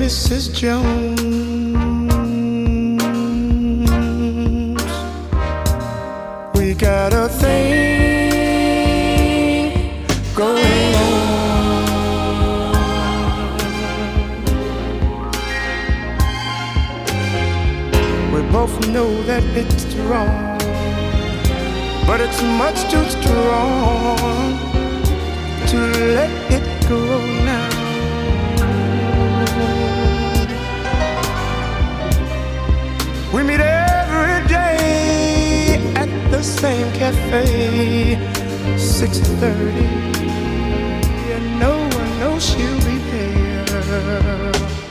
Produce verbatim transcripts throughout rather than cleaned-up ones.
Missus Jones. We got a thing going on. We both know that it's wrong, but it's much too strong to let it go now. We meet every day at the same cafe, six thirty, and no one knows she'll be there.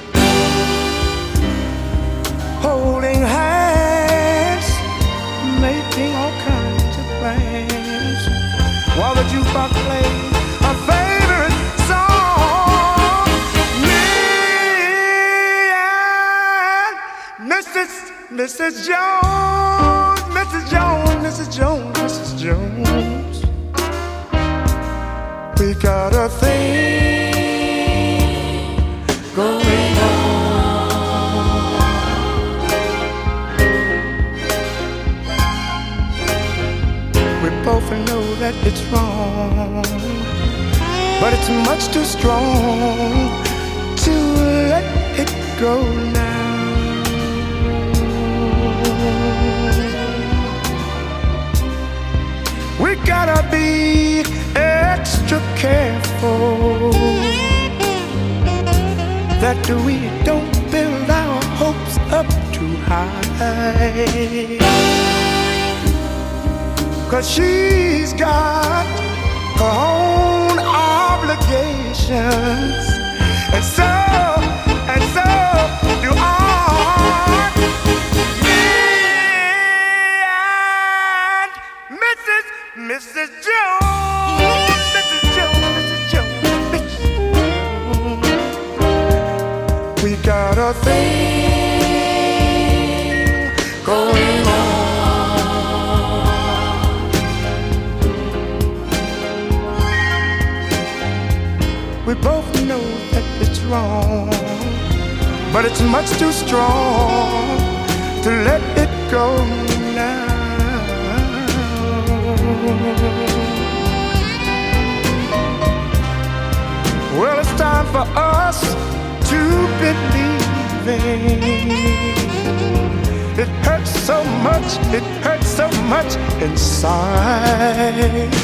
Holding hands, making all kinds of plans, while the jukebox plays our favorite song. Me and Missus Missus Jones, Missus Jones, Missus Jones, Missus Jones. We got a thing going on. We both know that it's wrong, but it's much too strong to let it go now. We gotta be extra careful that we don't build our hopes up too high, 'cause she's got her own obligations, and so, and so do I. Missus Jones, Missus Jones, Missus Jones, Missus Jones. We got a thing going on. We both know that it's wrong, but it's much too strong to let it go now. Well, it's time for us to believe in. It hurts so much, it hurts so much inside.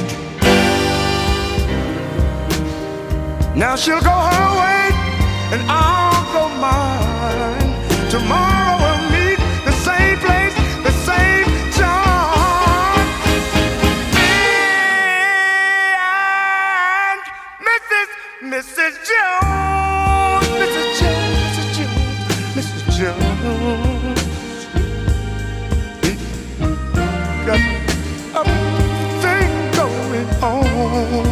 Now she'll go her way and I'll go mine. Tomorrow we'll meet the same place, the same time. Missus Jones, Missus Jones, Missus Jones, Missus Jones. We got a thing going on.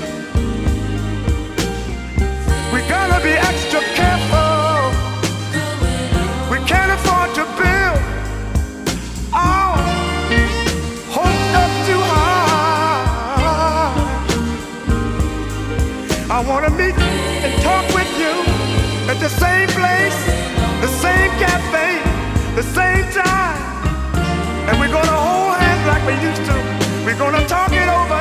We gotta be extra careful. We can't afford to build our hopes up too high. I wanna meet and talk with you at the same place, the same cafe, the same time. And we're gonna hold hands like we used to. We're gonna talk it over.